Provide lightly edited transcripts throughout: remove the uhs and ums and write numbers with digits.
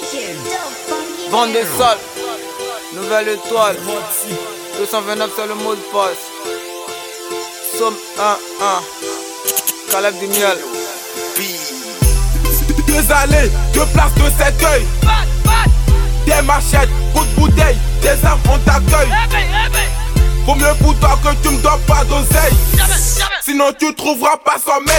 Vente des sols, nouvelle étoile, 229 c'est le mot de passe. Somme 1-1, Caleb du miel. Deux allées, deux places de cet œil. Des machettes, coups de bouteille, des armes on t'accueille. Vaut mieux pour toi que tu me donnes pas d'oseille. Sinon tu trouveras pas sommeil.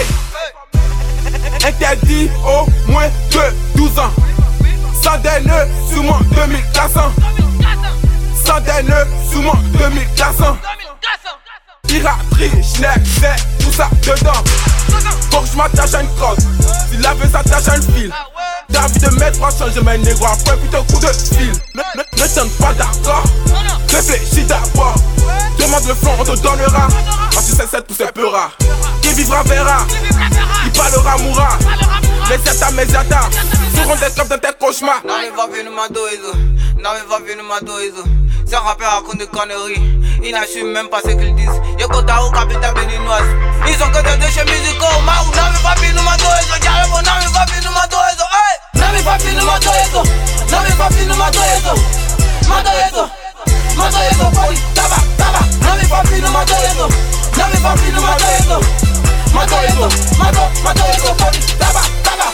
Interdit au moins de 12 ans. Sans des nœuds sous mon 2400. Sans des nœuds sous mon 2400. Piraterie, schneck, c'est tout ça dedans. Faut que je m'attache à une corde. Si la veut s'attache à une fil. T'as envie de mettre en changer mes négros après plutôt coup de fil. Ne t'en pas d'accord. Réfléchis d'abord. Demande le fond, on te donnera. Parce que c'est cette poussée peu rare. Qui vivra verra. Qui parlera mourra. Mesiata, mesiata. Seront des clubs dans tes cauchemars. Non mais va venir ma doiseau. Non mais va venir ma doiseau. Ce rappeur raconte des conneries. Ils n'assument même pas ce qu'ils disent. Y'a Kota au capitale béninoise. Ils ont que des déchets musicaux. Maou, non mais va venir ma doiseau. Carrément, non mais va venir ma doiseau. Hey! Non mais va venir ma doiseau. Non mais va venir ma doiseau. Ma doiseau. Ma doiseau, poli, tabac, tabac. Non mais va venir ma doiseau. Non mais va venir ma doiseau. Ma doiseau, ma doiseau, poli, tabac, tabac.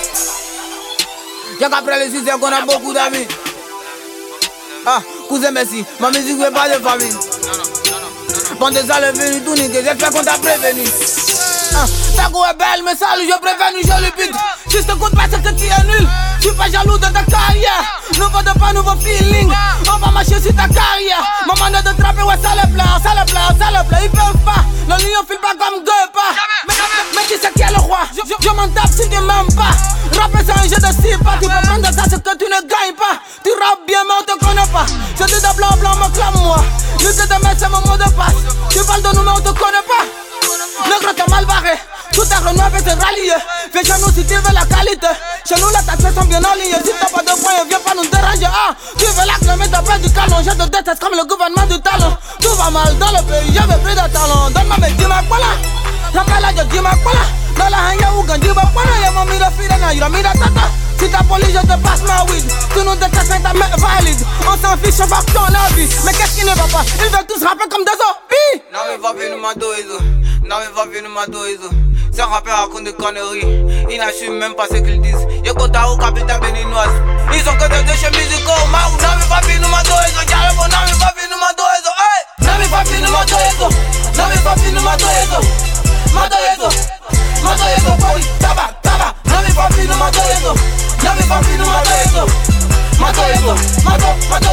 Y'a qu'après les 6 qu'on a beaucoup d'amis. Ah, cousin merci, ma musique veut pas de famille. Bande des salles venues tout niquer, j'espère qu'on t'a prévenu. Ta go est belle, mais salut, je prévenu, je lui pique. Si je t'écoute pas, c'est que tu es nul. Je suis pas jaloux de ta carrière. Nouveau de pas, nouveau feeling. On va marcher sur ta carrière. Maman de te trapper, ouais, ça le plaît, ça le plaît, ça le plaît. Ils peuvent pas, le lion file pas comme Guepa. Mais qui c'est qui est le roi? Je m'en tape si tu m'aimes pas. Rapper c'est un jeu de cible, tu peux prendre ça, c'est que tu ne gagnes pas. Tu rappes bien, mais on te connaît pas. Je dis de blanc, blanc, me clame-moi. Je te mets, c'est mon mot de passe. Tu parles de nous, mais on te connaît pas. Le gros t'es mal barré, tout ta renouvelé c'est rallié. Viens chez nous si tu veux la qualité. Chez nous les taxes sont bien alignées. Si t'as pas de points, viens pas nous déranger. Ah, tu veux la crème, t'as pas du canon. Je te déteste comme le gouvernement du talent. Tout va mal dans le pays, j'avais pris de talent. Donne-moi mes 10 marques, voilà. Rappelle-la, je dis ma voilà. Dans la haine, y'a ou gandhi, bah, voilà. Y'a mon mis de fille, y'a mis de tata. Si t'as poli, je te passe ma weed. Tu nous détestes, mais ta mère valide. On s'en fiche, on va ton avis. Mais qu'est-ce qui ne va pas? Ils veulent tous rapper comme des zombies. Non mais va venir ma doiseau. Non mais va venir ma doiseau. Ces rappeurs racontent des conneries. Ils n'assument même pas ce qu'ils disent. Y'a Kota au capitale béninoise. Ils ont que des déchets musicaux. Maou, non mais va venir ma doiseau. Carrément, non mais va venir ma doiseau. Hey! Non mais va venir ma doiseau. Non mais va venir ma doiseau. Ma doiseau. Ma doiseau, poli, tabac, tabac. Non mais va venir ma doiseau. Non mais va venir ma doiseau. Ma doiseau, ma doiseau.